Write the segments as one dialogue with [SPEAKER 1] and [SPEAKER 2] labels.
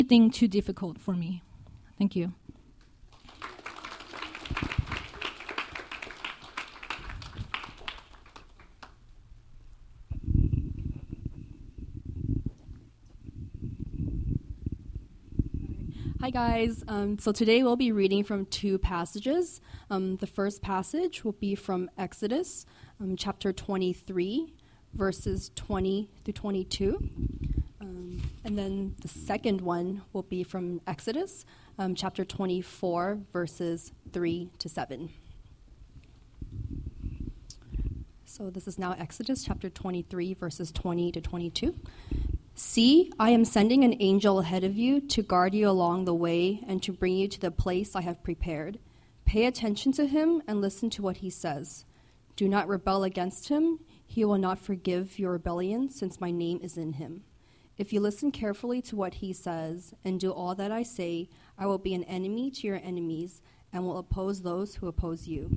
[SPEAKER 1] anything too difficult for me. Thank you. Hi guys, so today we'll be reading from two passages. The first passage will be from Exodus, chapter 23, verses 20 through 22. And then the second one will be from Exodus, chapter 24, verses 3 to 7. So this is now Exodus, chapter 23, verses 20 to 22. See, I am sending an angel ahead of you to guard you along the way and to bring you to the place I have prepared. Pay attention to him and listen to what he says. Do not rebel against him. He will not forgive your rebellion, since my name is in him. If you listen carefully to what he says and do all that I say, I will be an enemy to your enemies and will oppose those who oppose you.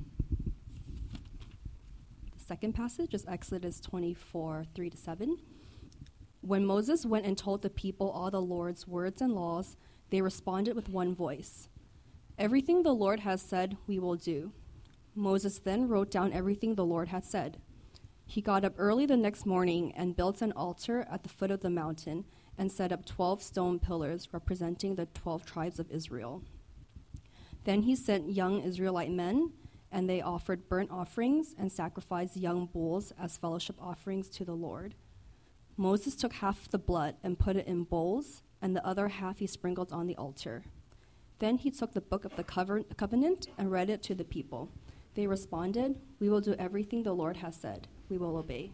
[SPEAKER 1] The second passage is Exodus 24, 3 to 7. When Moses went and told the people all the Lord's words and laws, they responded with one voice. Everything the Lord has said, we will do. Moses then wrote down everything the Lord had said. He got up early the next morning and built an altar at the foot of the mountain and set up 12 stone pillars representing the 12 tribes of Israel. Then he sent young Israelite men, and they offered burnt offerings and sacrificed young bulls as fellowship offerings to the Lord. Moses took half the blood and put it in bowls, and the other half he sprinkled on the altar. Then he took the book of the covenant and read it to the people. They responded, "We will do everything the Lord has said. We will obey."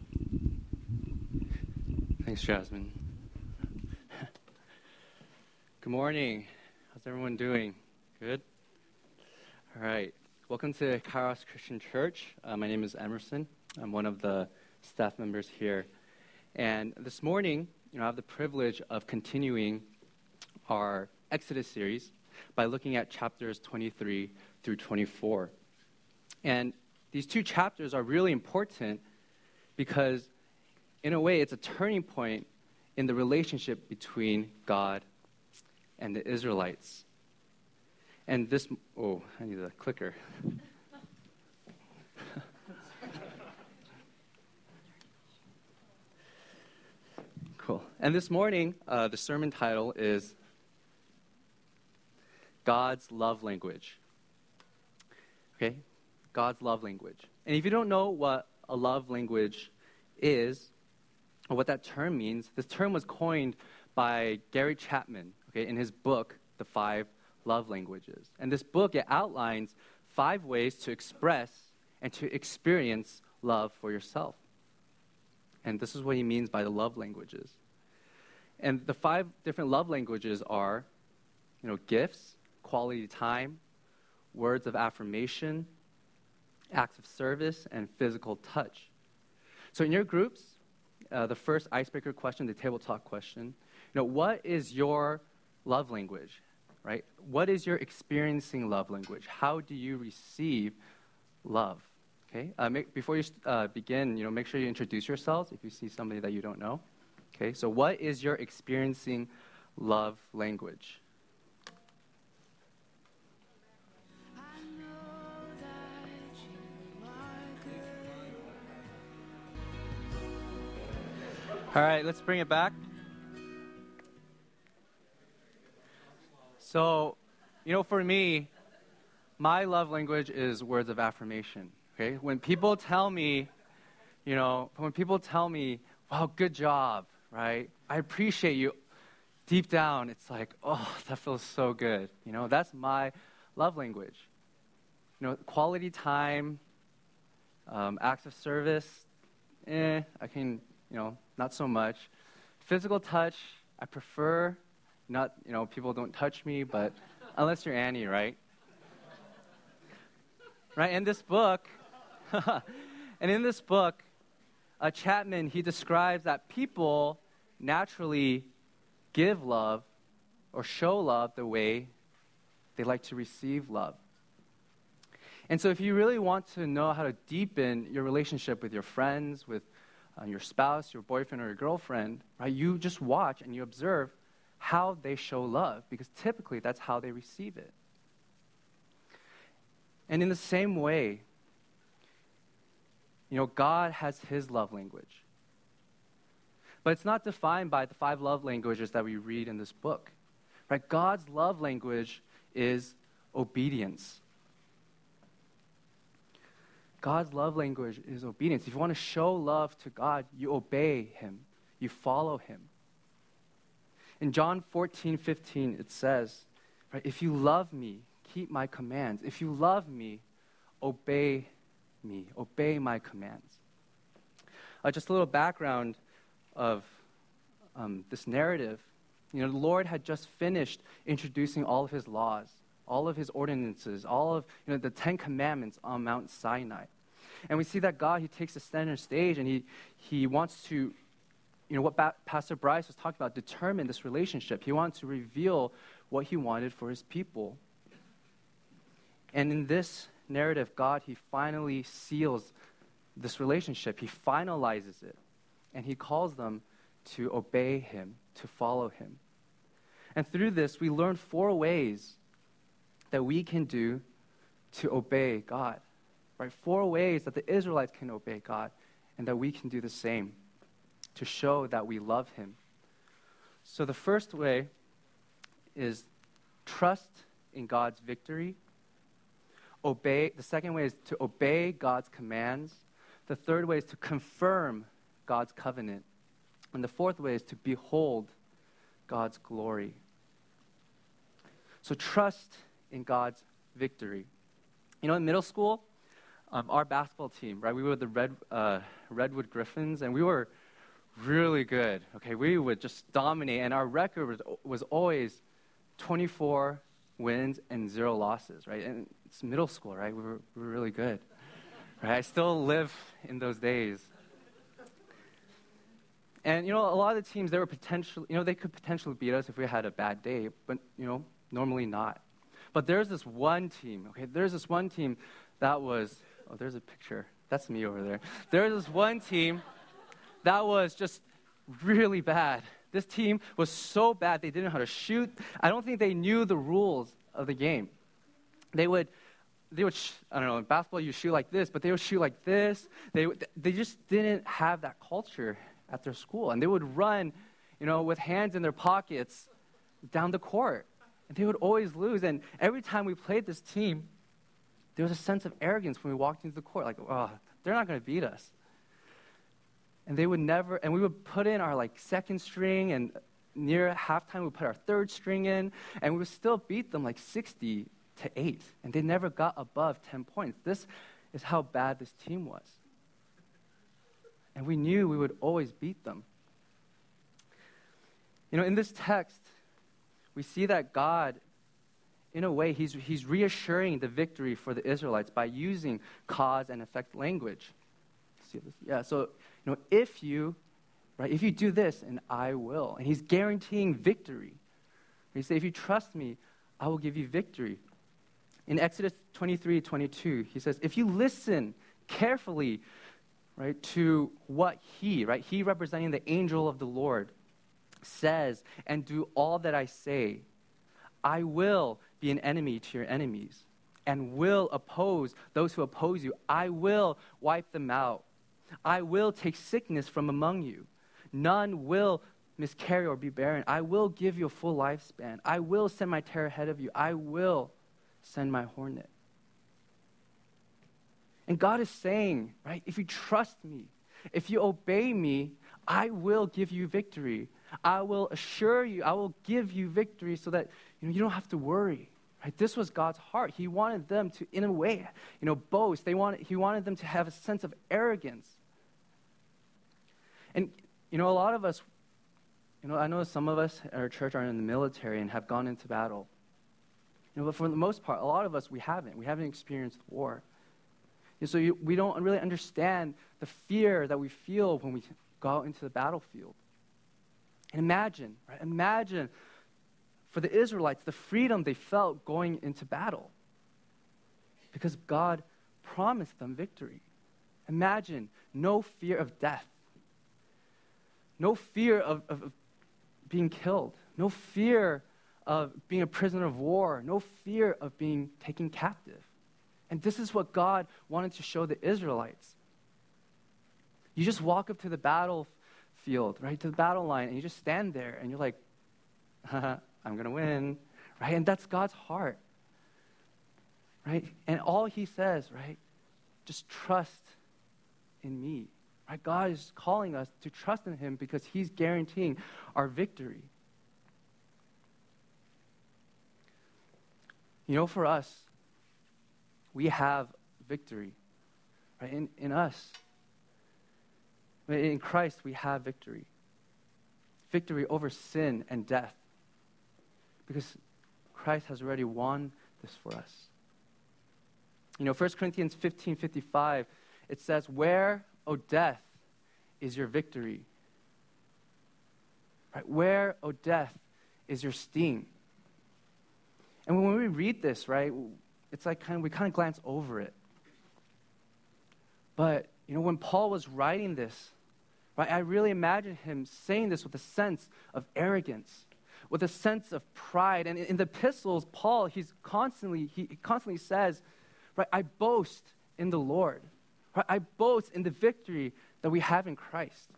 [SPEAKER 2] Thanks, Jasmine. Good morning. How's everyone doing? Good? All right. Welcome to Kairos Christian Church. My name is Emerson. I'm one of the staff members here. And this morning, I have the privilege of continuing our Exodus series by looking at chapters 23 through 24. And these two chapters are really important because, in a way, it's a turning point in the relationship between God and the Israelites. And this, I need a clicker. Cool. And this morning, the sermon title is God's Love Language. Okay? God's love language. And if you don't know what a love language is, or what that term means, this term was coined by Gary Chapman, in his book, The 5 Love Languages. And this book, it outlines 5 ways to express and to experience love for yourself. And this is what he means by the love languages. And the 5 different love languages are, gifts, quality time, words of affirmation, acts of service, and physical touch. So in your groups, the first icebreaker question, the table talk question, what is your love language, right? What is your experiencing love language? How do you receive love? Okay. Before you begin, make sure you introduce yourselves if you see somebody that you don't know. Okay. So, what is your experiencing love language? All right, let's bring it back. So, for me, my love language is words of affirmation. Okay, when people tell me, wow, good job, right? I appreciate you. Deep down, it's like, oh, that feels so good. That's my love language. Quality time, acts of service, I can, not so much. Physical touch, I prefer. Not, people don't touch me, but unless you're Annie, right? Right, in this book, Chapman, he describes that people naturally give love or show love the way they like to receive love. And so if you really want to know how to deepen your relationship with your friends, with your spouse, your boyfriend, or your girlfriend, right, you just watch and you observe how they show love, because typically that's how they receive it. And in the same way, God has his love language. But it's not defined by the 5 love languages that we read in this book. Right? God's love language is obedience. God's love language is obedience. If you want to show love to God, you obey him. You follow him. In John 14:15, it says, right, if you love me, keep my commands. If you love me, obey my commands. Just a little background of this narrative. The Lord had just finished introducing all of his laws, all of his ordinances, all of the 10 commandments on Mount Sinai. And we see that God, he takes the center stage, and he wants to, what Pastor Bryce was talking about, determine this relationship. He wants to reveal what he wanted for his people. And in this narrative, God, he finally seals this relationship. He finalizes it. And he calls them to obey him, to follow him. And through this, we learn 4 ways that we can do to obey God. Right? 4 ways that the Israelites can obey God, and that we can do the same to show that we love him. So the first way is trust in God's victory. The second way is to obey God's commands. The third way is to confirm God's covenant. And the fourth way is to behold God's glory. So trust in God's victory. In middle school, our basketball team, right, we were the Redwood Griffins, and we were really good. Okay, we would just dominate, and our record was always 24 wins and 0 losses, right? And it's middle school, right? We were really good. Right? I still live in those days. And, a lot of the teams, they could potentially beat us if we had a bad day, but, normally not. But there's this one team, that was, there's a picture. That's me over there. There's this one team that was just really bad. This team was so bad, they didn't know how to shoot. I don't think they knew the rules of the game. They would, I don't know, in basketball you shoot like this, but they would shoot like this. They just didn't have that culture at their school. And they would run, with hands in their pockets down the court. And they would always lose. And every time we played this team, there was a sense of arrogance when we walked into the court. Like, oh, they're not going to beat us. And we would put in our second string, and near halftime we put our third string in, and we would still beat them 60-8. And they never got above 10 points. This is how bad this team was. And we knew we would always beat them. In this text, we see that God, in a way, he's reassuring the victory for the Israelites by using cause and effect language. See this? Yeah, so, if you do this, and I will. And he's guaranteeing victory. He says, if you trust me, I will give you victory. In Exodus 23:22, he says, if you listen carefully, right, to what he representing the angel of the Lord, says, and do all that I say, I will be an enemy to your enemies, and will oppose those who oppose you. I will wipe them out. I will take sickness from among you. None will miscarry or be barren. I will give you a full lifespan. I will send my terror ahead of you. I will send my hornet. And God is saying, right, if you trust me, if you obey me, I will give you victory. I will assure you, I will give you victory so that you don't have to worry. Right? This was God's heart. He wanted them to, in a way, boast. He wanted them to have a sense of arrogance. And, a lot of us, I know some of us at our church are in the military and have gone into battle. But for the most part, a lot of us, we haven't. We haven't experienced war. So we don't really understand the fear that we feel when we go out into the battlefield. And imagine for the Israelites, the freedom they felt going into battle. Because God promised them victory. Imagine no fear of death. No fear of being killed. no fear of being a prisoner of war, no fear of being taken captive. And this is what God wanted to show the Israelites. You just walk up to the battlefield, right, to the battle line, and you just stand there, and you're like, I'm going to win, right? And that's God's heart, right? And all he says, right, just trust in me, right? God is calling us to trust in him because he's guaranteeing our victory. You know, for us, we have victory, right? In us, in Christ, we have victory. Victory over sin and death. Because Christ has already won this for us. You know, 1 Corinthians 15:55, it says, "Where, O death, is your victory?" Right? Where, O death, is your sting? And when we read this, right, it's like we kind of glance over it. But, you know, when Paul was writing this, right, I really imagine him saying this with a sense of arrogance, with a sense of pride. And in the epistles, Paul, he constantly says, right, I boast in the Lord. Right? I boast in the victory that we have in Christ.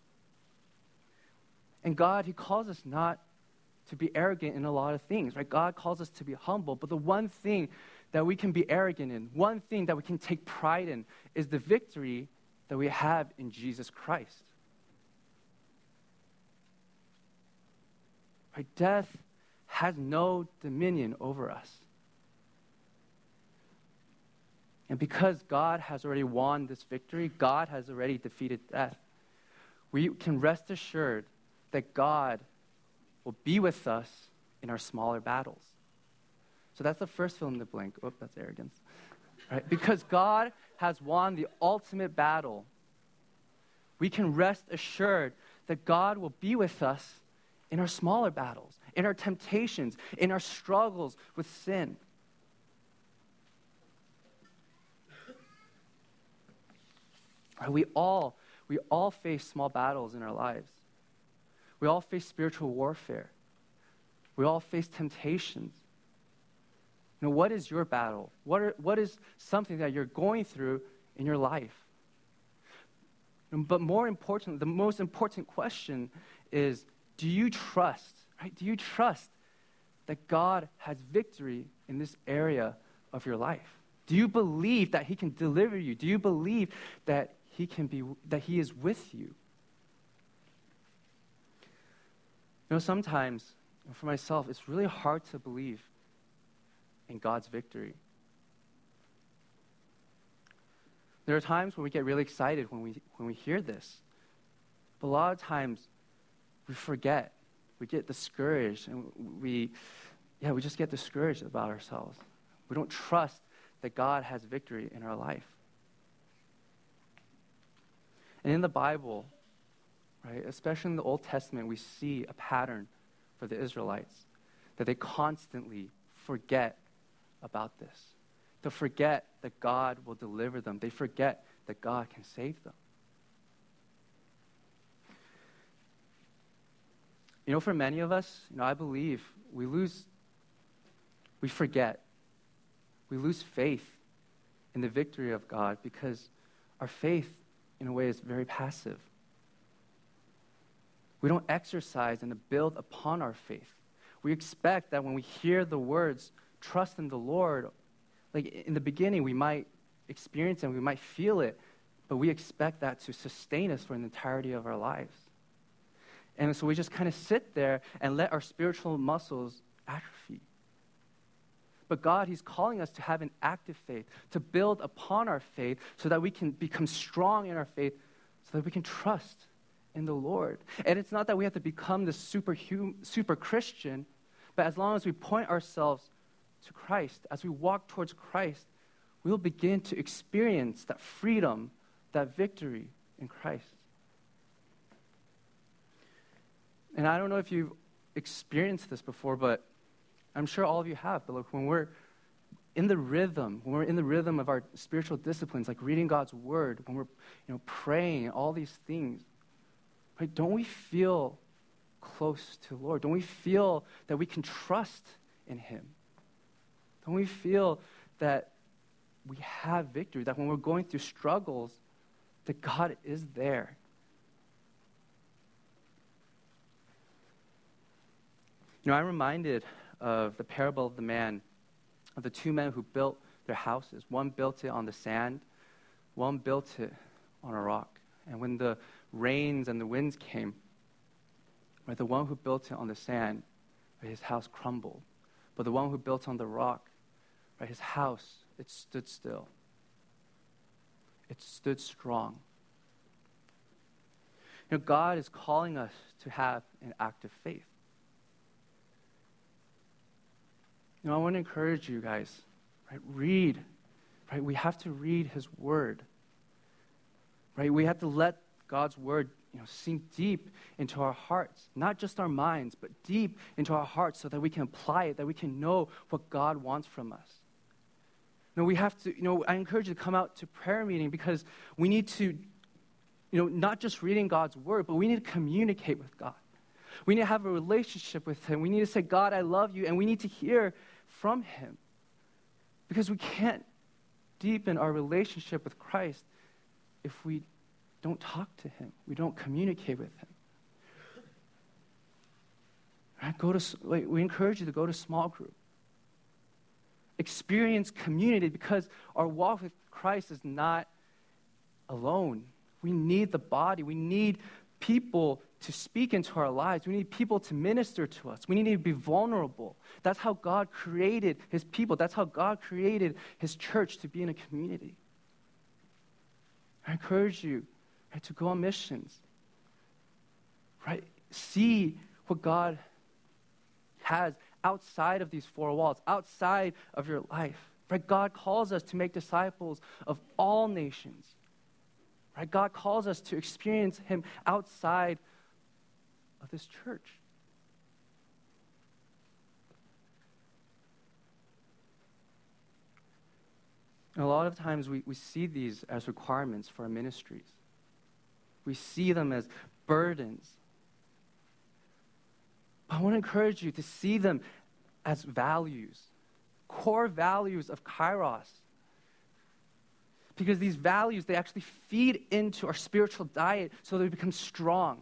[SPEAKER 2] And God, he calls us not to be arrogant in a lot of things, right? God calls us to be humble, but the one thing that we can be arrogant in, one thing that we can take pride in, is the victory that we have in Jesus Christ. Right? Death has no dominion over us. And because God has already won this victory, God has already defeated death, we can rest assured that God will be with us in our smaller battles. So that's the first fill in the blank. Oh, that's arrogance. Right? Because God has won the ultimate battle, we can rest assured that God will be with us in our smaller battles, in our temptations, in our struggles with sin. Right? We all face small battles in our lives. We all face spiritual warfare. We all face temptations. You know, what is your battle? What is something that you're going through in your life? But more important, the most important question is, do you trust, right? Do you trust that God has victory in this area of your life? Do you believe that he can deliver you? Do you believe that he is with you? You know, sometimes, for myself, it's really hard to believe in God's victory. There are times when we get really excited when we hear this. But a lot of times, we forget. We get discouraged, and we just get discouraged about ourselves. We don't trust that God has victory in our life. And in the Bible, right, especially in the Old Testament, we see a pattern for the Israelites, that they constantly forget about this. They forget that God will deliver them. They forget that God can save them. You know, for many of us, I believe we forget. We lose faith in the victory of God because our faith, in a way, is very passive. We don't exercise and build upon our faith. We expect that when we hear the words, trust in the Lord, like in the beginning, we might experience it and we might feel it, but we expect that to sustain us for the entirety of our lives. And so we just kind of sit there and let our spiritual muscles atrophy. But God, he's calling us to have an active faith, to build upon our faith so that we can become strong in our faith, so that we can trust in the Lord. And it's not that we have to become this super Christian, but as long as we point ourselves to Christ, as we walk towards Christ, we'll begin to experience that freedom, that victory in Christ. And I don't know if you've experienced this before, but I'm sure all of you have. But look, when we're in the rhythm of our spiritual disciplines, like reading God's word, when we're praying, all these things, right? Don't we feel close to the Lord? Don't we feel that we can trust in him? Don't we feel that we have victory, that when we're going through struggles, that God is there? I'm reminded of the parable of the two men who built their houses. One built it on the sand, one built it on a rock. And when the rains and the winds came, the one who built it on the sand, his house crumbled. But the one who built on the rock, his house, it stood still. It stood strong. God is calling us to have an active faith. I want to encourage you guys, read. We have to read his word. We have to let God's word sink deep into our hearts, not just our minds, but deep into our hearts so that we can apply it, that we can know what God wants from us. We have to, I encourage you to come out to prayer meeting because we need to, not just reading God's word, but we need to communicate with God. We need to have a relationship with him. We need to say, God, I love you, and we need to hear from him. Because we can't deepen our relationship with Christ if we don't talk to him. We don't communicate with him. We encourage you to go to small group. Experience community, because our walk with Christ is not alone. We need the body. We need people to speak into our lives. We need people to minister to us. We need to be vulnerable. That's how God created his people. That's how God created his church, to be in a community. I encourage you to go on missions. See what God has outside of these four walls, outside of your life. God calls us to make disciples of all nations. God calls us to experience him outside of this church. And a lot of times we see these as requirements for our ministries. We see them as burdens. But I want to encourage you to see them as values, core values of Kairos. Because these values, they actually feed into our spiritual diet so that we become strong.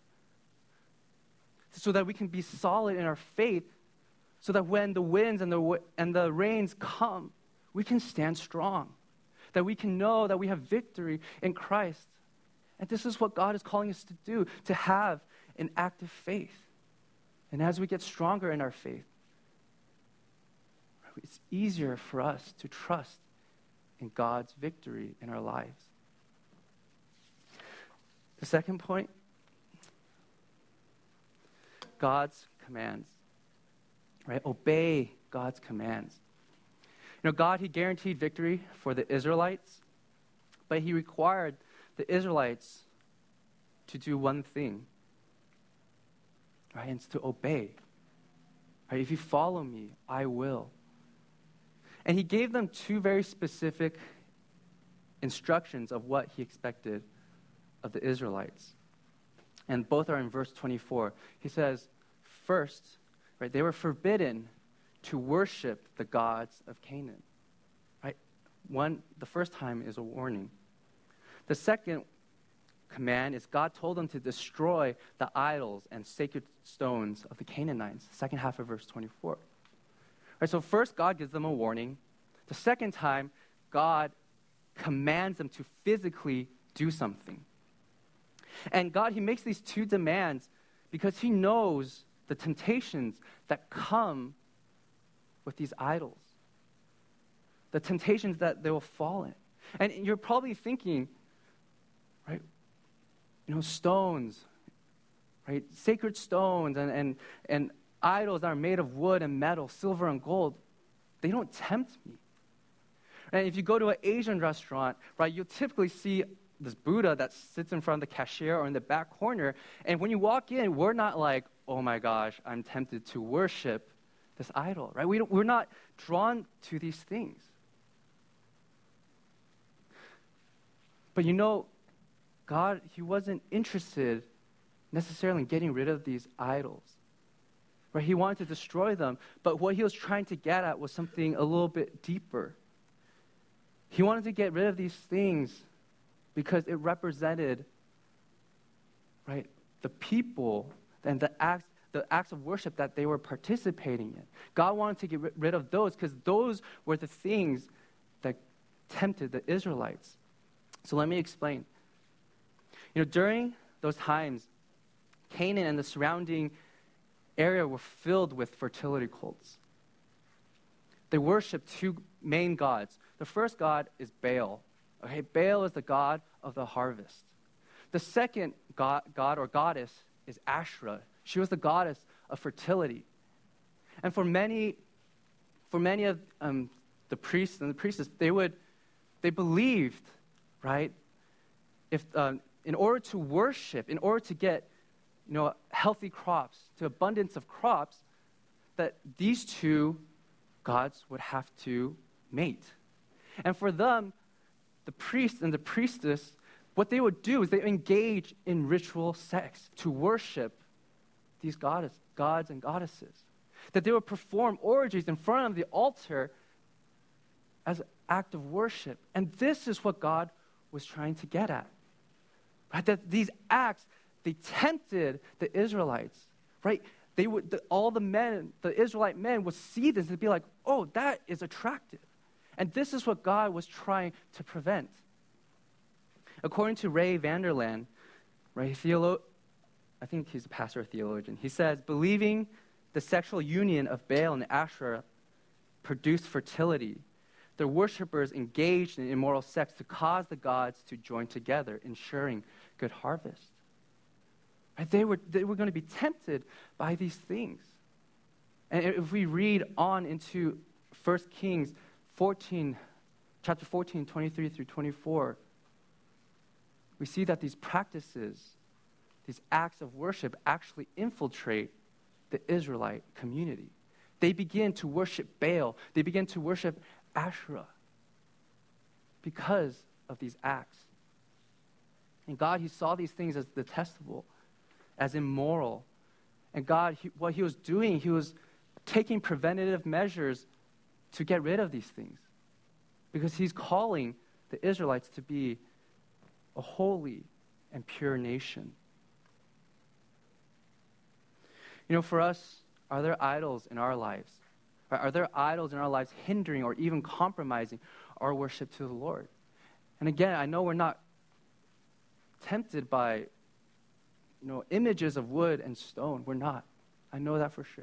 [SPEAKER 2] So that we can be solid in our faith, so that when the winds and the rains come, we can stand strong. That we can know that we have victory in Christ. And this is what God is calling us to do, to have an active faith. And as we get stronger in our faith, it's easier for us to trust in God's victory in our lives. The second point, God's commands. Obey God's commands. God, he guaranteed victory for the Israelites, but he required the Israelites to do one thing. And it's to obey. If you follow me, I will. And he gave them two very specific instructions of what he expected of the Israelites. And both are in verse 24. He says, first, they were forbidden to worship the gods of Canaan. The first time is a warning. The second command is God told them to destroy the idols and sacred stones of the Canaanites. Second half of verse 24. So first, God gives them a warning. The second time, God commands them to physically do something. And God, he makes these two demands because he knows the temptations that come with these idols. The temptations that they will fall in. And you're probably thinking, stones, sacred stones and idols that are made of wood and metal, silver and gold, they don't tempt me. And if you go to an Asian restaurant, you'll typically see this Buddha that sits in front of the cashier or in the back corner. And when you walk in, we're not like, oh my gosh, I'm tempted to worship this idol, We're not drawn to these things. But God, he wasn't interested necessarily in getting rid of these idols. Right? He wanted to destroy them, but what he was trying to get at was something a little bit deeper. He wanted to get rid of these things because it represented, right, the people and the acts of worship that they were participating in. God wanted to get rid of those because those were the things that tempted the Israelites. So let me explain. During those times, Canaan and the surrounding area were filled with fertility cults. They worshiped two main gods. The first god is Baal. Okay, Baal is the god of the harvest. The second god or goddess is Asherah. She was the goddess of fertility. And for many of the priests and the priestesses, they believed, right, if in order to worship, in order to get healthy crops, to abundance of crops, that these two gods would have to mate. And for them, the priest and the priestess, what they would do is they engage in ritual sex to worship these gods and goddesses. That they would perform orgies in front of the altar as an act of worship. And this is what God was trying to get at. Right? That these acts, they tempted the Israelites. Right? All the Israelite men would see this and be like, oh, that is attractive. And this is what God was trying to prevent. According to Ray Vander Laan, right, I think he's a pastor or theologian, he says, believing the sexual union of Baal and Asherah produced fertility, the worshippers engaged in immoral sex to cause the gods to join together, ensuring good harvest. Right? They were going to be tempted by these things. And if we read on into 1 Kings 14, chapter 14, 23 through 24, we see that these practices, these acts of worship actually infiltrate the Israelite community. They begin to worship Baal. They begin to worship Asherah because of these acts. And God, he saw these things as detestable, as immoral. And God, what he was doing, he was taking preventative measures to get rid of these things. Because he's calling the Israelites to be a holy and pure nation. For us, are there idols in our lives? Are there idols in our lives hindering or even compromising our worship to the Lord? And again, I know we're not tempted by, images of wood and stone. We're not. I know that for sure.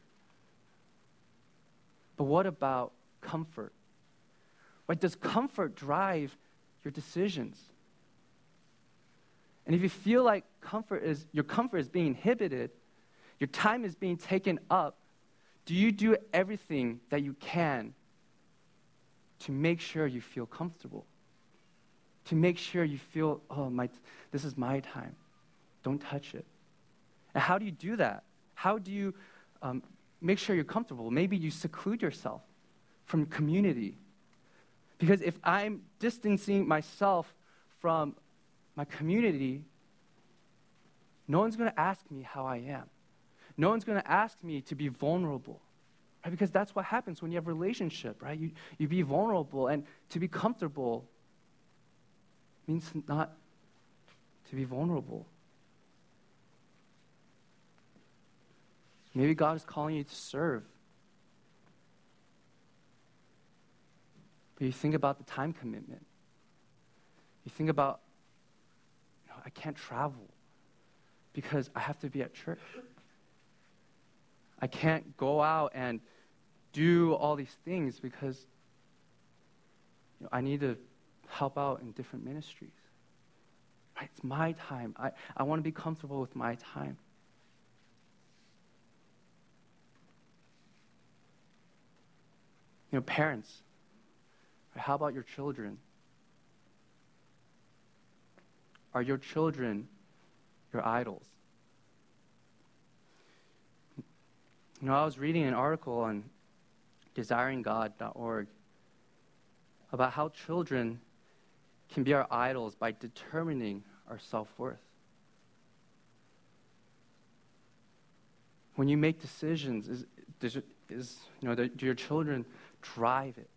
[SPEAKER 2] But what about comfort? Right? Does comfort drive your decisions? And if you feel like your comfort is being inhibited, your time is being taken up, do you do everything that you can to make sure you feel comfortable? To make sure you feel, this is my time. Don't touch it. And how do you do that? How do you make sure you're comfortable? Maybe you seclude yourself from community. Because if I'm distancing myself from my community, no one's going to ask me how I am. No one's going to ask me to be vulnerable. Right? Because that's what happens when you have a relationship, right? You be vulnerable, and to be comfortable means not to be vulnerable. Maybe God is calling you to serve. But you think about the time commitment. You think about, I can't travel because I have to be at church. I can't go out and do all these things because I need to help out in different ministries. Right? It's my time. I want to be comfortable with my time. Parents, right? How about your children? Are your children your idols? I was reading an article on desiringgod.org about how children can be our idols by determining our self-worth. When you make decisions, do your children drive it?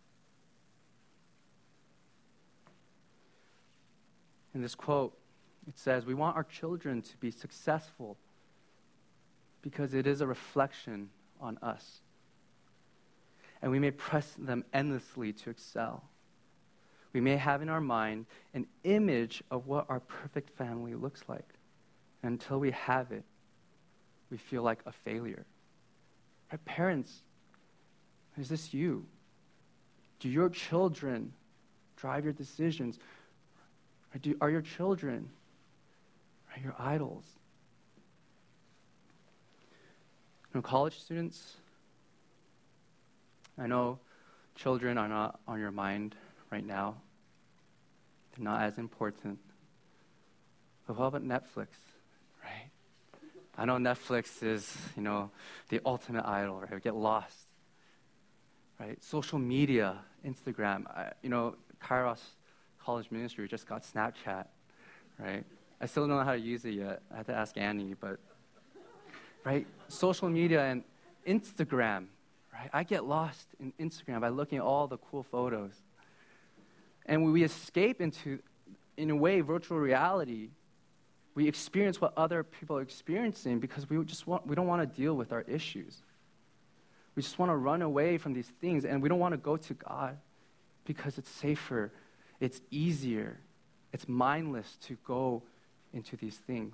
[SPEAKER 2] In this quote, it says, we want our children to be successful because it is a reflection on us. And we may press them endlessly to excel. We may have in our mind an image of what our perfect family looks like. And until we have it, we feel like a failure. Right? Parents, is this you? Do your children drive your decisions? Are your children your idols? College students, I know children are not on your mind right now. They're not as important. But what about Netflix, right? I know Netflix is, the ultimate idol, right? We get lost, right? Social media, Instagram. Kairos College Ministry just got Snapchat, right? I still don't know how to use it yet. I had to ask Annie, but, right? Social media and Instagram, right? I get lost in Instagram by looking at all the cool photos. And we escape into, in a way, virtual reality. We experience what other people are experiencing because we don't want to deal with our issues. We just want to run away from these things, and we don't want to go to God because it's safer, it's easier, it's mindless to go into these things.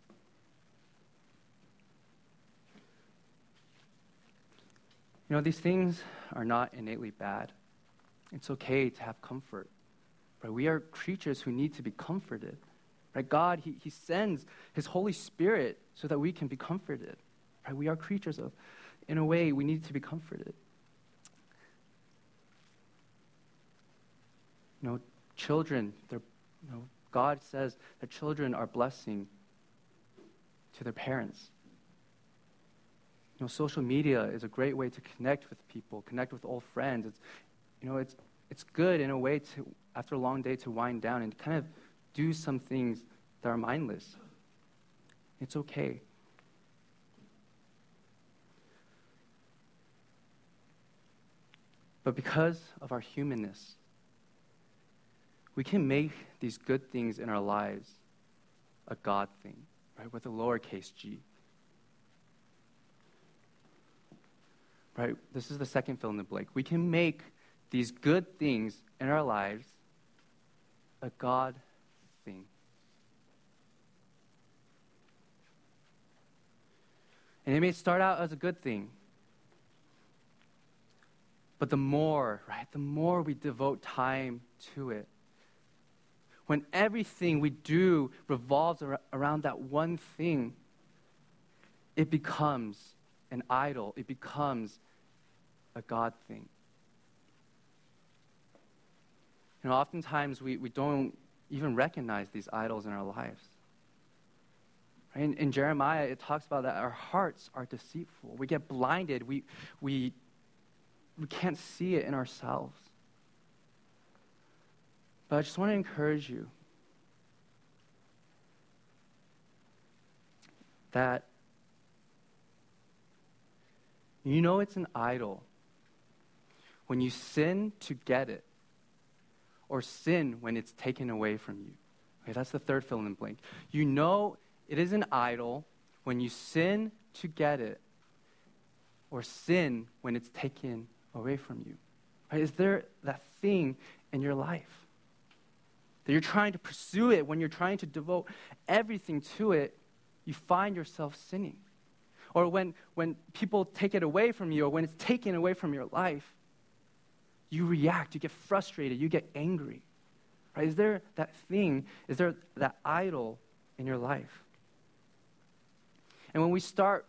[SPEAKER 2] These things are not innately bad. It's okay to have comfort. Right? We are creatures who need to be comforted. Right? God, He sends His Holy Spirit so that we can be comforted. Right? We are creatures of, in a way, we need to be comforted. Children, God says that children are blessing to their parents. Social media is a great way to connect with people, connect with old friends. It's good in a way to, after a long day, to wind down and kind of do some things that are mindless. It's okay. But because of our humanness, we can make these good things in our lives a God thing, right, with a lowercase g. Right? This is the second fill in the blank. We can make these good things in our lives a God thing. And it may start out as a good thing. But the more we devote time to it, when everything we do revolves around that one thing, it becomes an idol. It becomes a God thing. Oftentimes we don't even recognize these idols in our lives. Right? In Jeremiah, it talks about that our hearts are deceitful. We get blinded. We can't see it in ourselves. But I just want to encourage you that it's an idol when you sin to get it, or sin when it's taken away from you. Okay, that's the third fill in the blank. It is an idol when you sin to get it, or sin when it's taken away from you. Right? Is there that thing in your life that you're trying to pursue it, when you're trying to devote everything to it, you find yourself sinning? Or when people take it away from you, or when it's taken away from your life, you react, you get frustrated, you get angry. Right? Is there that thing, is there that idol in your life? And when we start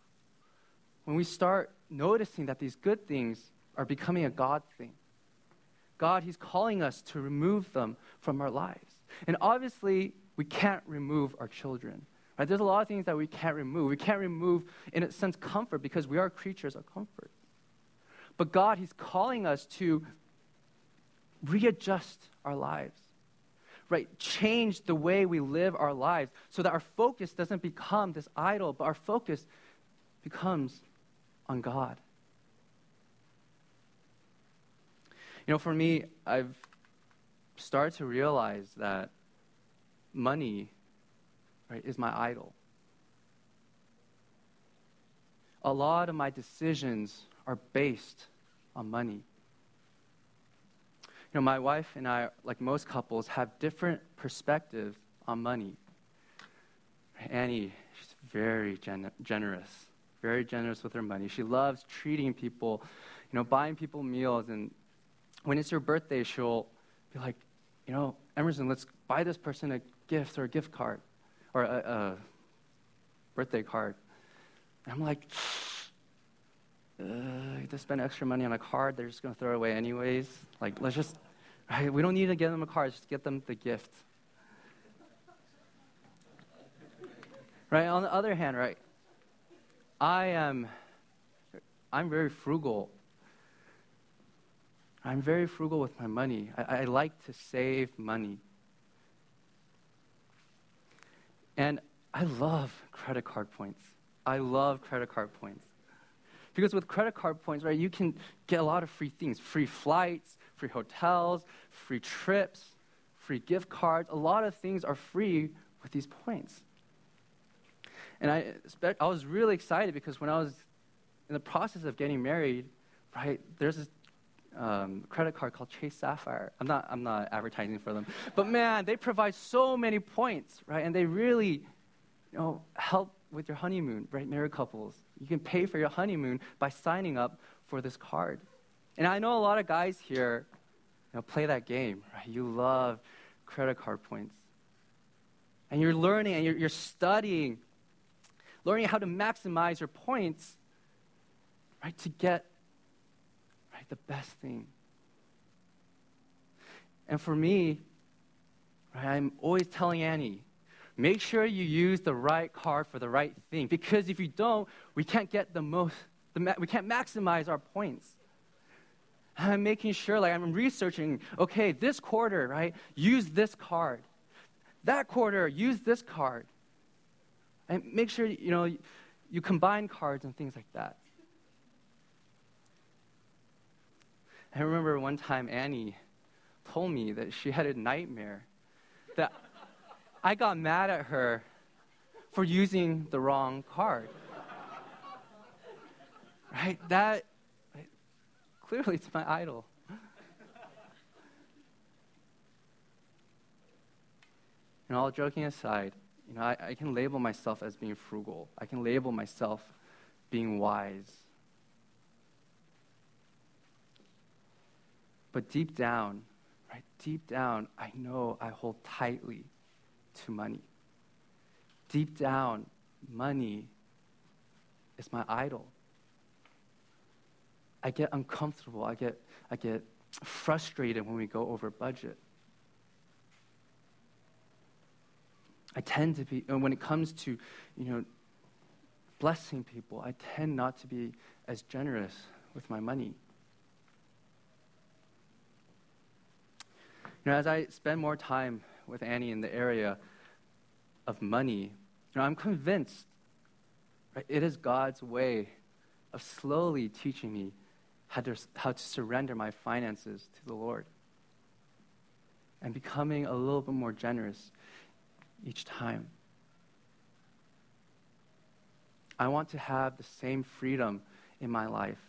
[SPEAKER 2] noticing that these good things are becoming a God thing, God, He's calling us to remove them from our lives. And obviously, we can't remove our children. Right? There's a lot of things that we can't remove. We can't remove, in a sense, comfort, because we are creatures of comfort. But God, He's calling us to readjust our lives. Right? Change the way we live our lives so that our focus doesn't become this idol, but our focus becomes on God. For me, I've started to realize that money, right, is my idol. A lot of my decisions are based on money. My wife and I, like most couples, have different perspectives on money. Annie, she's very generous with her money. She loves treating people, buying people meals. And when it's your birthday, she'll be like, Emerson, let's buy this person a gift or a gift card or a birthday card. And I'm like, to spend extra money on a card, they're just going to throw it away anyways. Like, let's just, right? We don't need to get them a card, just get them the gift. Right? On the other hand, right, I'm very frugal. I'm very frugal with my money. I like to save money. And I love credit card points. I love credit card points. Because with credit card points, right, you can get a lot of free things. Free flights, free hotels, free trips, free gift cards. A lot of things are free with these points. And I was really excited because when I was in the process of getting married, right, there's this credit card called Chase Sapphire. I'm not advertising for them. But man, they provide so many points, right? And they really, help with your honeymoon, right? Married couples. You can pay for your honeymoon by signing up for this card. And I know a lot of guys here, play that game, right? You love credit card points. And you're learning and you're studying, learning how to maximize your points, right, to get, right, the best thing. And for me, right, I'm always telling Annie, make sure you use the right card for the right thing. Because if you don't, we can't get we can't maximize our points. And I'm making sure, I'm researching, okay, this quarter, right, use this card. That quarter, use this card. And make sure, you combine cards and things like that. I remember one time Annie told me that she had a nightmare that I got mad at her for using the wrong card. Right? That, clearly it's my idol. And all joking aside, I can label myself as being frugal. I can label myself being wise. But deep down, I know I hold tightly to money. Deep down, money is my idol. I get uncomfortable. I get frustrated when we go over budget. I tend to be, when it comes to, blessing people, I tend not to be as generous with my money. As I spend more time with Annie in the area of money, I'm convinced, right, it is God's way of slowly teaching me how to surrender my finances to the Lord and becoming a little bit more generous each time. I want to have the same freedom in my life.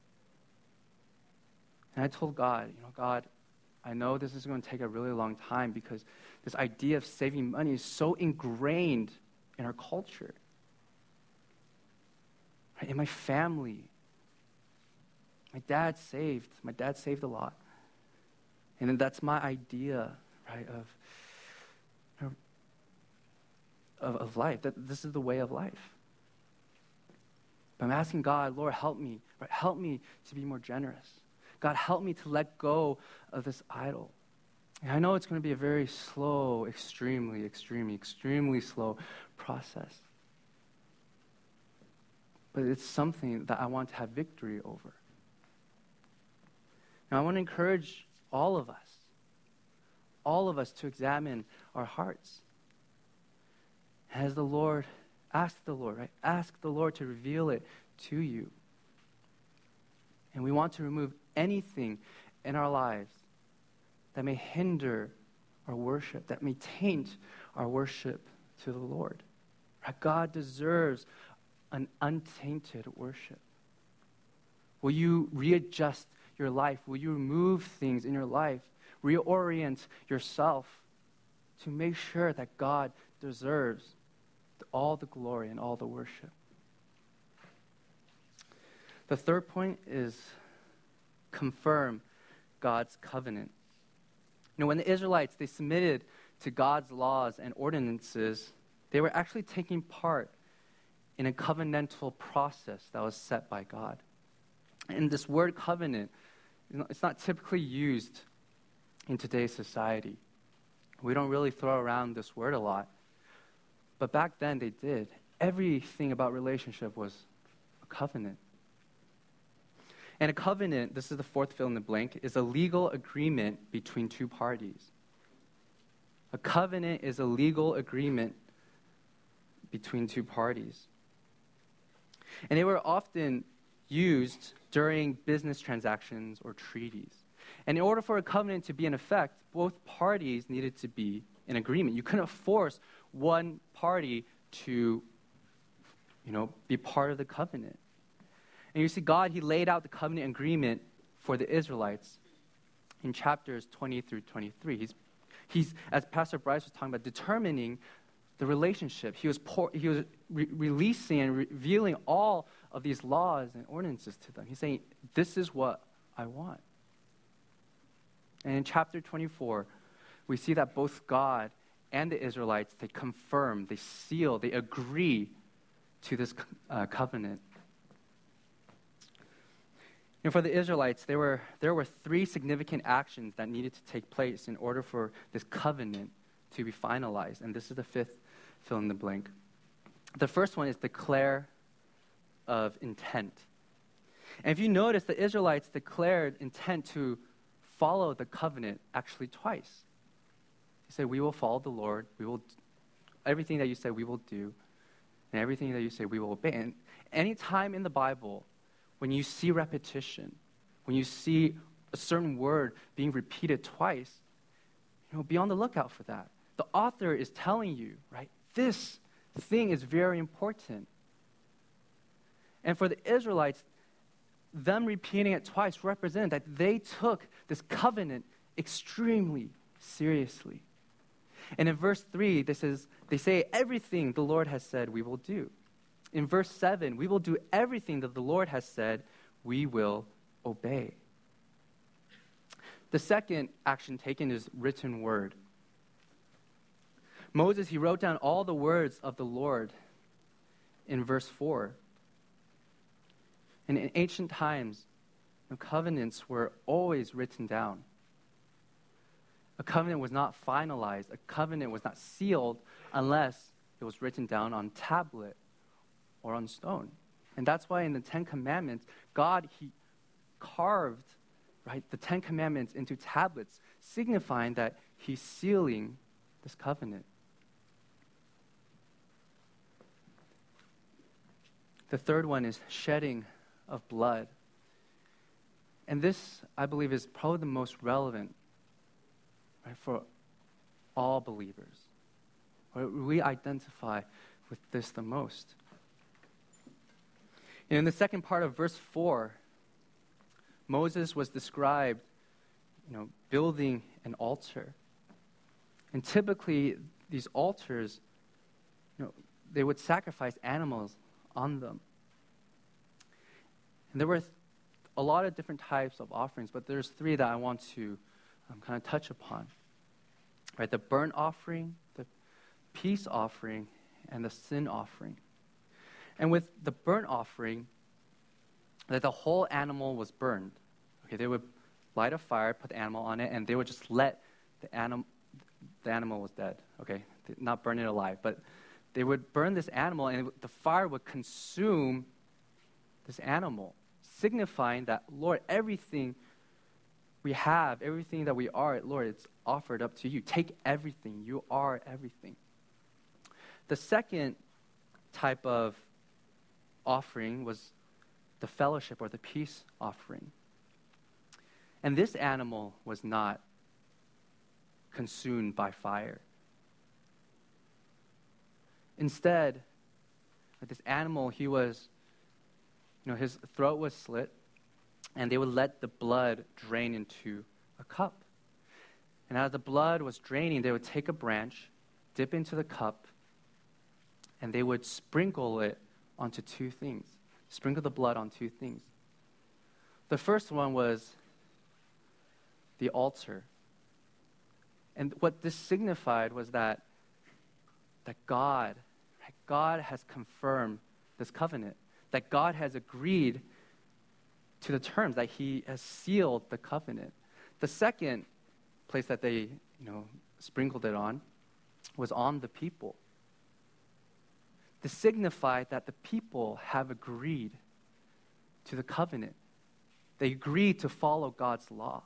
[SPEAKER 2] And I told God, God, I know this is going to take a really long time because this idea of saving money is so ingrained in our culture. Right? In my family, my dad saved a lot. And then that's my idea, right, of life. That this is the way of life. But I'm asking God, Lord, help me, right? Help me to be more generous. God, help me to let go of this idol. And I know it's going to be a very slow, extremely slow process. But it's something that I want to have victory over. Now, I want to encourage all of us to examine our hearts. Has the Lord Ask the Lord, right? Ask the Lord to reveal it to you. And we want to remove anything in our lives that may hinder our worship, that may taint our worship to the Lord. Right? God deserves an untainted worship. Will you readjust your life? Will you remove things in your life? Reorient yourself to make sure that God deserves all the glory and all the worship. The third point is confirm God's covenant. You know, when the Israelites, they submitted to God's laws and ordinances, they were actually taking part in a covenantal process that was set by God. And this word covenant, it's not typically used in today's society. We don't really throw around this word a lot. But back then they did. Everything about relationship was a covenant. And a covenant, this is the fourth fill in the blank, is a legal agreement between two parties. A covenant is a legal agreement between two parties. And they were often used during business transactions or treaties. And in order for a covenant to be in effect, both parties needed to be in agreement. You couldn't force one party to, be part of the covenant. And you see, God, He laid out the covenant agreement for the Israelites in chapters 20 through 23. He's as Pastor Bryce was talking about, determining the relationship. He was releasing and revealing all of these laws and ordinances to them. He's saying, this is what I want. And in chapter 24, we see that both God and the Israelites, they confirm, they seal, they agree to this covenant. And for the Israelites, there were three significant actions that needed to take place in order for this covenant to be finalized. And this is the fifth fill in the blank. The first one is declare of intent. And if you notice, the Israelites declared intent to follow the covenant actually twice. He said, we will follow the Lord. Everything that you say we will do. And everything that you say we will obey. And any time in the Bible, when you see repetition, when you see a certain word being repeated twice, be on the lookout for that. The author is telling you, right, this thing is very important. And for the Israelites, them repeating it twice represented that they took this covenant extremely seriously. And in verse 3, they say, everything the Lord has said we will do. In verse 7, we will do everything that the Lord has said we will obey. The second action taken is written word. Moses, he wrote down all the words of the Lord in verse 4. And in ancient times, covenants were always written down. A covenant was not finalized. A covenant was not sealed unless it was written down on tablet or on stone. And that's why in the Ten Commandments, God, He carved, right, the Ten Commandments into tablets, signifying that He's sealing this covenant. The third one is shedding of blood. And this, I believe, is probably the most relevant, right, for all believers. We identify with this the most. In the second part of verse 4, Moses was described, building an altar. And typically, these altars, they would sacrifice animals on them. And there were a lot of different types of offerings, but there's three that I want to kind of touch upon. Right, the burnt offering, the peace offering, and the sin offering. And with the burnt offering, that the whole animal was burned. Okay, they would light a fire, put the animal on it, and they would just let the animal was dead. Okay, not burn it alive, but they would burn this animal, and the fire would consume this animal, signifying that, Lord, everything we have, everything that we are, Lord, it's offered up to you. Take everything. You are everything. The second type of offering was the fellowship or the peace offering. And this animal was not consumed by fire. Instead, this animal, his throat was slit, and they would let the blood drain into a cup. And as the blood was draining, they would take a branch, dip into the cup, and they would sprinkle it onto two things. Sprinkle the blood on two things. The first one was the altar. And what this signified was that God has confirmed this covenant, that God has agreed to the terms, that he has sealed the covenant. The second place that they, sprinkled it on was on the people. This signified that the people have agreed to the covenant. They agreed to follow God's law.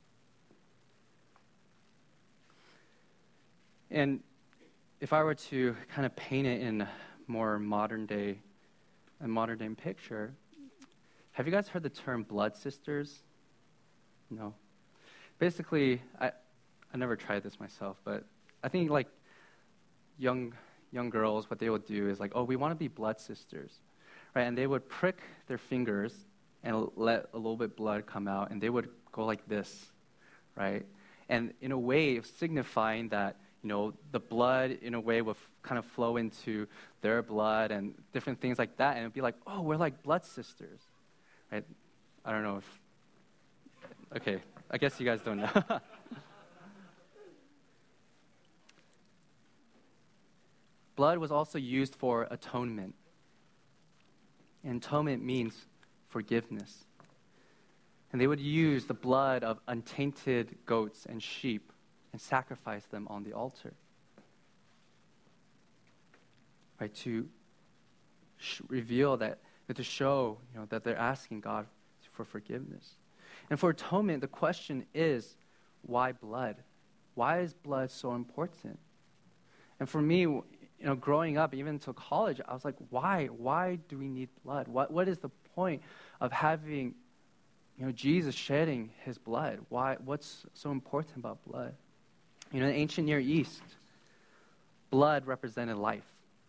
[SPEAKER 2] And if I were to kind of paint it in a more modern day picture, have you guys heard the term blood sisters? No. Basically, I never tried this myself, but I think like young girls, what they would do is like, oh, we want to be blood sisters, right? And they would prick their fingers and let a little bit blood come out, and they would go like this, right? And in a way, signifying that, the blood in a way would kind of flow into their blood and different things like that, and it'd be like, oh, we're like blood sisters, right? I don't know if, okay, I guess you guys don't know. Blood was also used for atonement. And atonement means forgiveness. And they would use the blood of untainted goats and sheep and sacrifice them on the altar, right? To reveal that, to show, that they're asking God for forgiveness. And for atonement, the question is, why blood? Why is blood so important? And for me, growing up, even until college, I was like, why? Why do we need blood? What is the point of having, Jesus shedding his blood? Why? What's so important about blood? In the ancient Near East, blood represented life.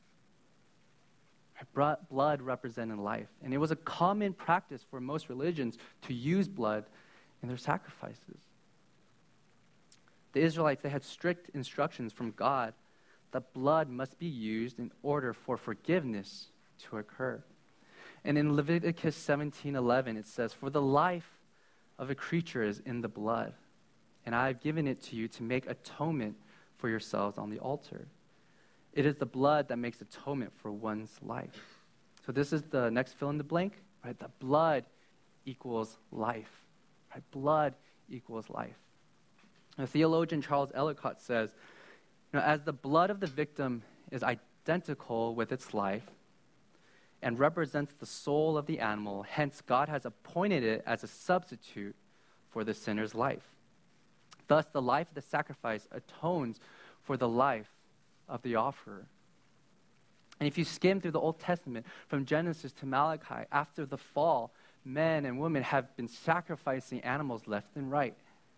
[SPEAKER 2] Blood represented life. And it was a common practice for most religions to use blood in their sacrifices. The Israelites, they had strict instructions from God that blood must be used in order for forgiveness to occur. And in Leviticus 17:11, it says, "For the life of a creature is in the blood, and I have given it to you to make atonement for yourselves on the altar. It is the blood that makes atonement for one's life." So this is the next fill in the blank, right? The blood equals life, right? Blood equals life. The theologian Charles Ellicott says, as the blood of the victim is identical with its life and represents the soul of the animal, hence God has appointed it as a substitute for the sinner's life. Thus, the life of the sacrifice atones for the life of the offerer. And if you skim through the Old Testament, from Genesis to Malachi, after the fall, men and women have been sacrificing animals left and right,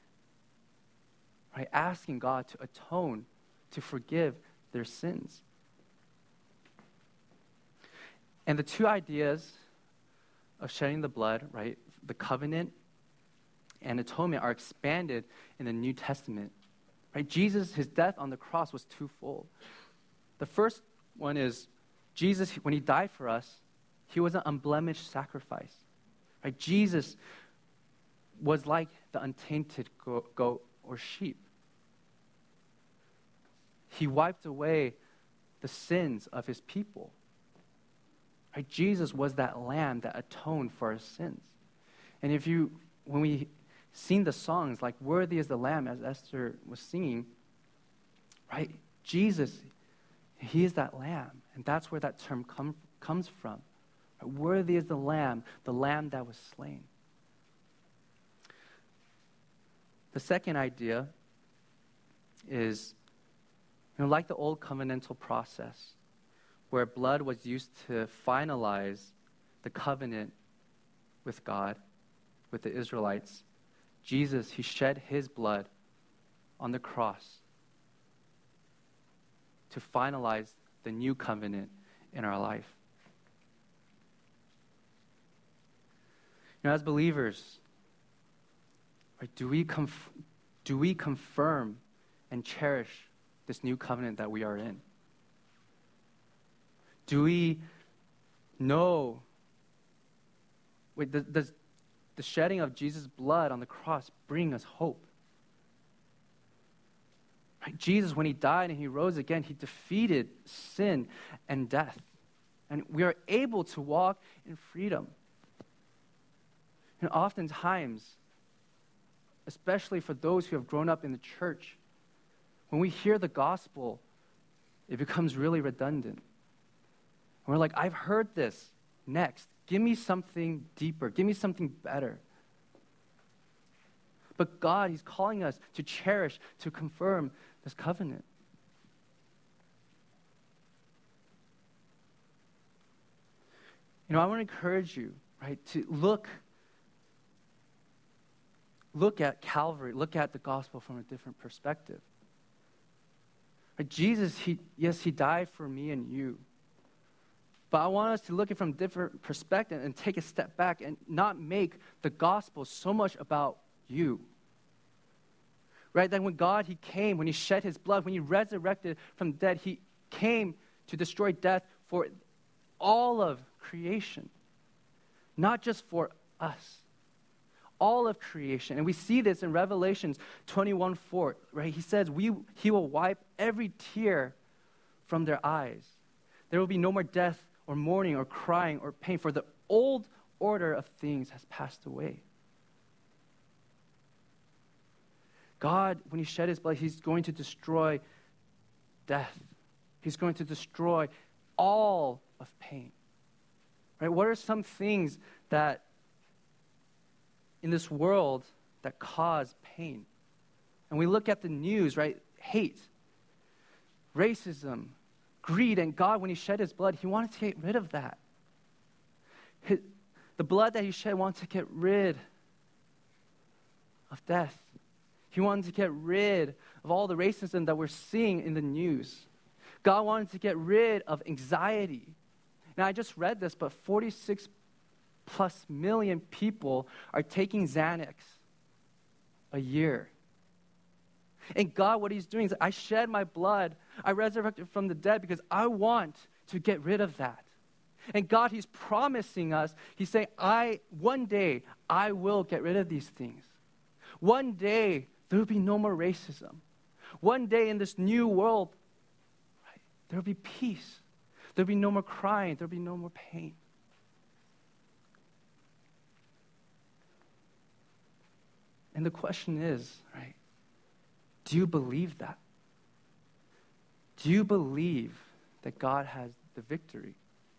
[SPEAKER 2] asking God to atone, to forgive their sins. And the two ideas of shedding the blood, right, the covenant and atonement, are expanded in the New Testament. Right? Jesus, his death on the cross was twofold. The first one is Jesus, when he died for us, he was an unblemished sacrifice. Right? Jesus was like the untainted goat or sheep. He wiped away the sins of his people. Right? Jesus was that lamb that atoned for our sins. And when we sing the songs like "Worthy is the Lamb," as Esther was singing, right? Jesus, he is that lamb. And that's where that term comes from. Right? Worthy is the lamb that was slain. The second idea is, like the old covenantal process, where blood was used to finalize the covenant with God, with the Israelites, Jesus, he shed his blood on the cross to finalize the new covenant in our life. As believers, right, do we confirm and cherish this new covenant that we are in? Do we know, does the shedding of Jesus' blood on the cross bring us hope? Right? Jesus, when he died and he rose again, he defeated sin and death. And we are able to walk in freedom. And oftentimes, especially for those who have grown up in the church, when we hear the gospel, it becomes really redundant. And we're like, I've heard this. Next, give me something deeper. Give me something better. But God, he's calling us to cherish, to confirm this covenant. I want to encourage you, right, to look at Calvary, look at the gospel from a different perspective. Right? Jesus, he died for me and you. But I want us to look at it from a different perspective and take a step back and not make the gospel so much about you. Right? That when God, he came, when he shed his blood, when he resurrected from the dead, he came to destroy death for all of creation. Not just for us. All of creation. And we see this in Revelations 21:4, right? He says, he will wipe every tear from their eyes. There will be no more death or mourning or crying or pain, for the old order of things has passed away. God, when he shed his blood, he's going to destroy death. He's going to destroy all of pain. Right? What are some things that in this world that cause pain? And we look at the news, right? Hate, racism, greed, and God, when he shed his blood, he wanted to get rid of that. The blood that he shed wanted to get rid of death. He wanted to get rid of all the racism that we're seeing in the news. God wanted to get rid of anxiety. Now, I just read this, but 46 plus million people are taking Xanax a year. And God, what he's doing is, I shed my blood, I resurrected from the dead because I want to get rid of that. And God, he's promising us, he's saying, one day, I will get rid of these things. One day, there will be no more racism. One day in this new world, right, there will be peace. There will be no more crying. There will be no more pain. And the question is, right, do you believe that? Do you believe that God has the victory?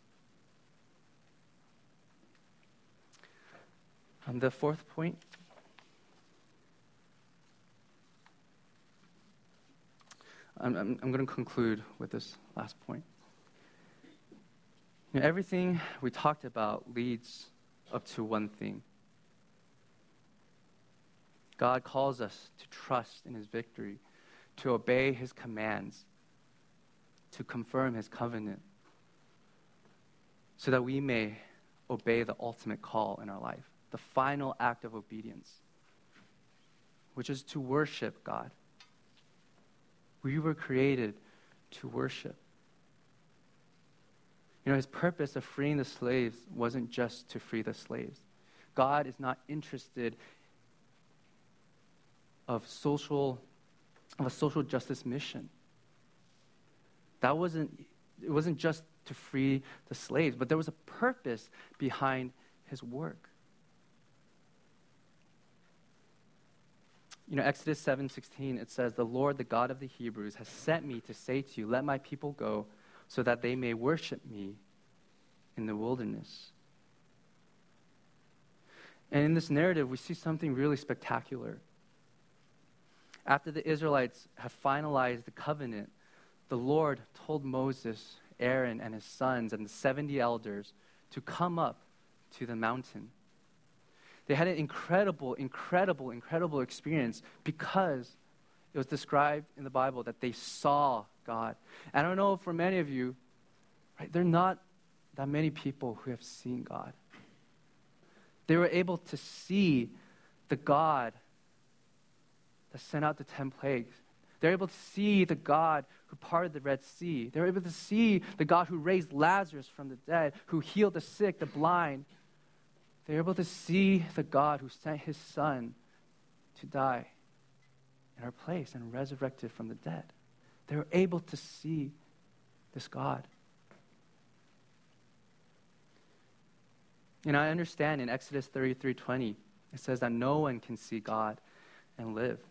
[SPEAKER 2] The fourth point, I'm going to conclude with this last point. Everything we talked about leads up to one thing. God calls us to trust in his victory, to obey his commands, to confirm his covenant, so that we may obey the ultimate call in our life, the final act of obedience, which is to worship God. We were created to worship. His purpose of freeing the slaves wasn't just to free the slaves. God is not interested of a social justice mission. It wasn't just to free the slaves, but there was a purpose behind his work. Exodus 7:16, it says, "The Lord, the God of the Hebrews, has sent me to say to you, let my people go, so that they may worship me in the wilderness." And in this narrative, we see something really spectacular. After the Israelites have finalized the covenant, the Lord told Moses Aaron and his sons and the 70 elders to come up to the mountain. They had an incredible experience because it was described in the Bible that they saw God. I don't know for many of you, right, there are not that many people who have seen God. They were able to see the God that sent out the 10 plagues. They're able to see the God who parted the Red Sea. They're able to see the God who raised Lazarus from the dead, who healed the sick, the blind. They're able to see the God who sent his Son to die in our place and resurrected from the dead. They were able to see this God. And I understand in Exodus 33:20, it says that no one can see God and live.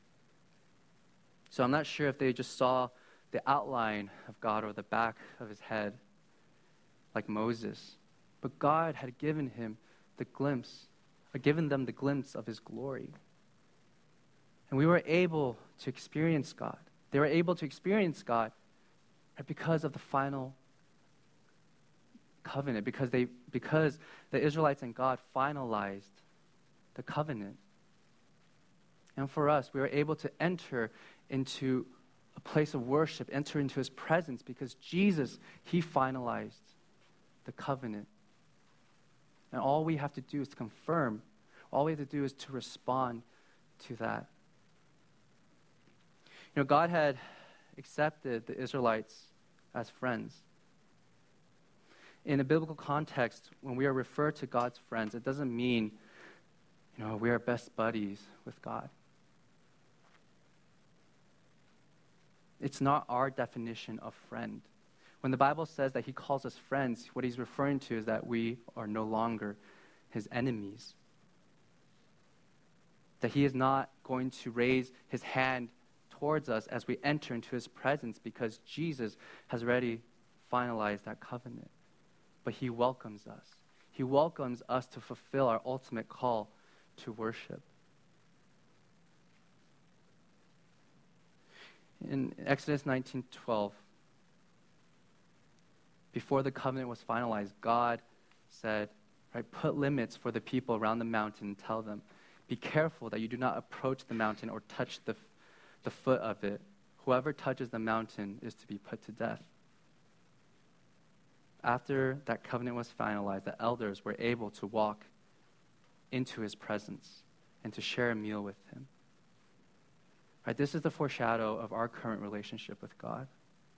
[SPEAKER 2] So I'm not sure if they just saw the outline of God or the back of his head like Moses. But God had given them the glimpse of his glory. And we were able to experience God. They were able to experience God because of the final covenant, because the Israelites and God finalized the covenant. And for us, we were able to enter into a place of worship, enter into his presence, because Jesus, he finalized the covenant. And all we have to do is to confirm. All we have to do is to respond to that. You know, God had accepted the Israelites as friends. In a biblical context, when we are referred to God's friends, it doesn't mean, we are best buddies with God. It's not our definition of friend. When the Bible says that he calls us friends, what he's referring to is that we are no longer his enemies. That he is not going to raise his hand towards us as we enter into his presence, because Jesus has already finalized that covenant. But he welcomes us. He welcomes us to fulfill our ultimate call to worship. In Exodus 19:12, before the covenant was finalized, God said, put limits for the people around the mountain and tell them, be careful that you do not approach the mountain or touch the foot of it. Whoever touches the mountain is to be put to death. After that covenant was finalized, the elders were able to walk into his presence and to share a meal with him. This is the foreshadow of our current relationship with God.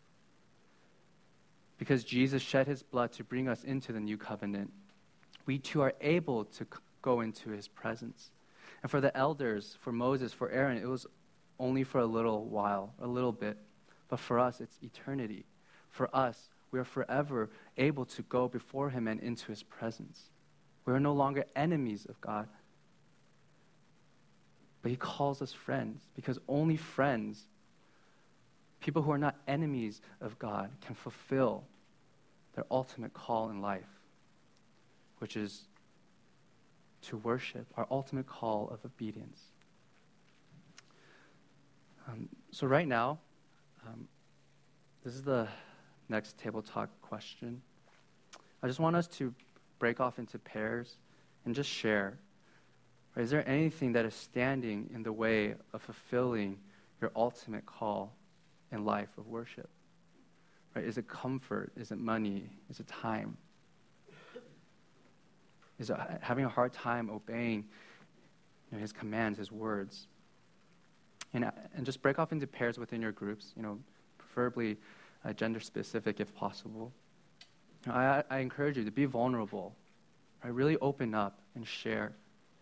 [SPEAKER 2] Because Jesus shed his blood to bring us into the new covenant, we too are able to go into his presence. And for the elders, for Moses, for Aaron, it was only for a little while, a little bit. But for us, it's eternity. For us, we are forever able to go before him and into his presence. We are no longer enemies of God. But he calls us friends, because only friends, people who are not enemies of God, can fulfill their ultimate call in life, which is to worship, our ultimate call of obedience. So right now, this is the next table talk question. I just want us to break off into pairs and just share. Is there anything that is standing in the way of fulfilling your ultimate call in life of worship? Is it comfort? Is it money? Is it time? Is it having a hard time obeying his commands, his words? And just break off into pairs within your groups, preferably gender specific if possible. I encourage you to be vulnerable. Really open up and share.